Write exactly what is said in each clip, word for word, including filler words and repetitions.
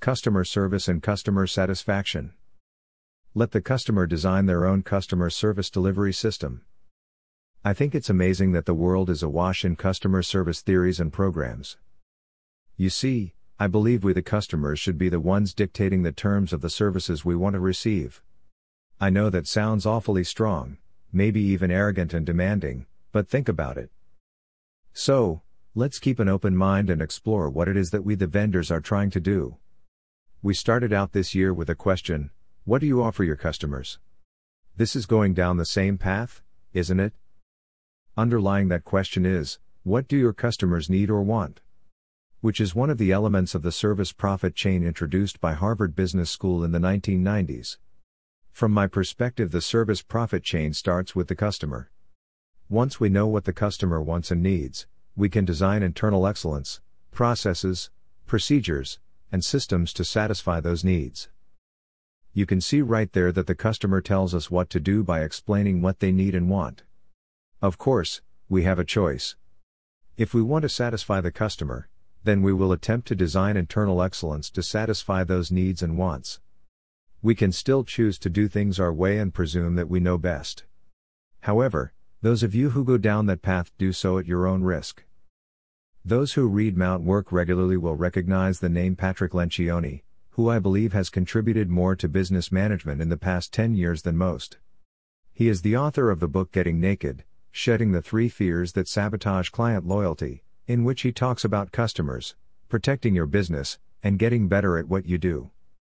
Customer service and customer satisfaction. Let the customer design their own customer service delivery system. I think it's amazing that the world is awash in customer service theories and programs. You see, I believe we the customers should be the ones dictating the terms of the services we want to receive. I know that sounds awfully strong, maybe even arrogant and demanding, but think about it. So, let's keep an open mind and explore what it is that we the vendors are trying to do. We started out this year with a question: what do you offer your customers? This is going down the same path, isn't it? Underlying that question is, what do your customers need or want? Which is one of the elements of the service profit chain introduced by Harvard Business School in the nineteen nineties. From my perspective, the service profit chain starts with the customer. Once we know what the customer wants and needs, we can design internal excellence, processes, procedures, and systems to satisfy those needs. You can see right there that the customer tells us what to do by explaining what they need and want. Of course, we have a choice. If we want to satisfy the customer, then we will attempt to design internal excellence to satisfy those needs and wants. We can still choose to do things our way and presume that we know best. However, those of you who go down that path do so at your own risk. Those who read Mount Work regularly will recognize the name Patrick Lencioni, who I believe has contributed more to business management in the past ten years than most. He is the author of the book Getting Naked, Shedding the Three Fears That Sabotage Client Loyalty, in which he talks about customers, protecting your business, and getting better at what you do.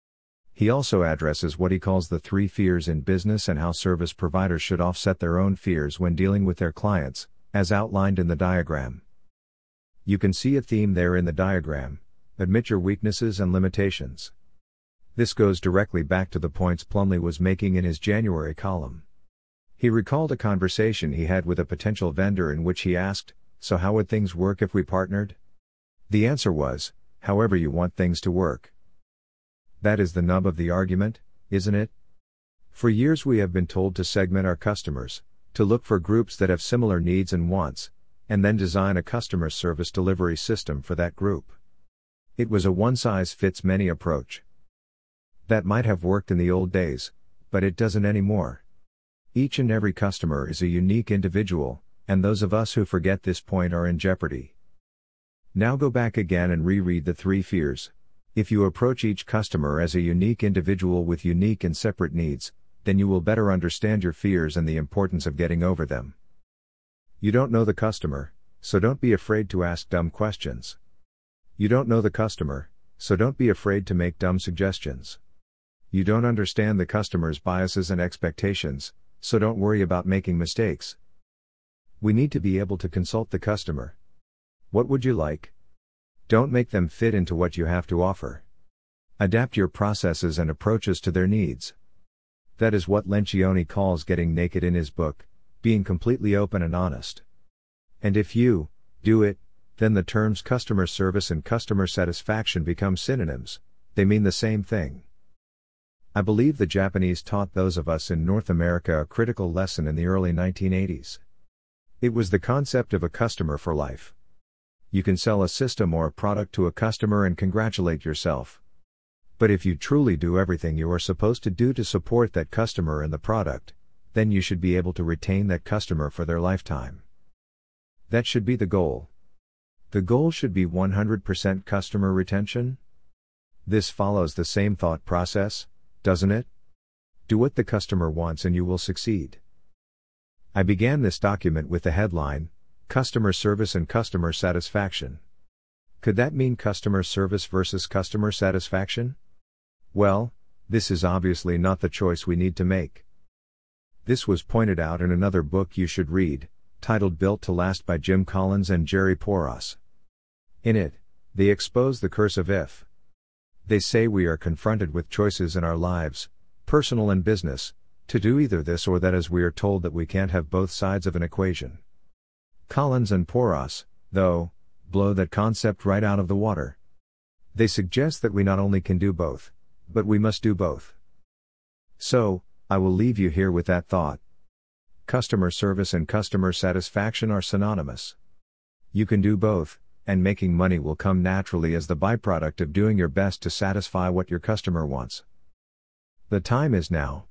He also addresses what he calls the three fears in business and how service providers should offset their own fears when dealing with their clients, as outlined in the diagram. You can see a theme there in the diagram: admit your weaknesses and limitations. This goes directly back to the points Plumley was making in his January column. He recalled a conversation he had with a potential vendor in which he asked, "So how would things work if we partnered?" The answer was, "However you want things to work." That is the nub of the argument, isn't it? For years we have been told to segment our customers, to look for groups that have similar needs and wants, and then design a customer service delivery system for that group. It was a one-size-fits-many approach. That might have worked in the old days, but it doesn't anymore. Each and every customer is a unique individual, and those of us who forget this point are in jeopardy. Now go back again and reread the three fears. If you approach each customer as a unique individual with unique and separate needs, then you will better understand your fears and the importance of getting over them. You don't know the customer, so don't be afraid to ask dumb questions. You don't know the customer, so don't be afraid to make dumb suggestions. You don't understand the customer's biases and expectations, so don't worry about making mistakes. We need to be able to consult the customer. What would you like? Don't make them fit into what you have to offer. Adapt your processes and approaches to their needs. That is what Lencioni calls getting naked in his book, being completely open and honest. And if you do it, then the terms customer service and customer satisfaction become synonyms. They mean the same thing. I believe the Japanese taught those of us in North America a critical lesson in the early nineteen eighties. It was the concept of a customer for life. You can sell a system or a product to a customer and congratulate yourself. But if you truly do everything you are supposed to do to support that customer and the product, then you should be able to retain that customer for their lifetime. That should be the goal. The goal should be one hundred percent customer retention. This follows the same thought process, doesn't it? Do what the customer wants and you will succeed. I began this document with the headline, Customer Service and Customer Satisfaction. Could that mean customer service versus customer satisfaction? Well, this is obviously not the choice we need to make. This was pointed out in another book you should read, titled Built to Last by Jim Collins and Jerry Porras. In it, they expose the curse of if. They say we are confronted with choices in our lives, personal and business, to do either this or that, as we are told that we can't have both sides of an equation. Collins and Porras, though, blow that concept right out of the water. They suggest that we not only can do both, but we must do both. So, I will leave you here with that thought. Customer service and customer satisfaction are synonymous. You can do both, and making money will come naturally as the byproduct of doing your best to satisfy what your customer wants. The time is now.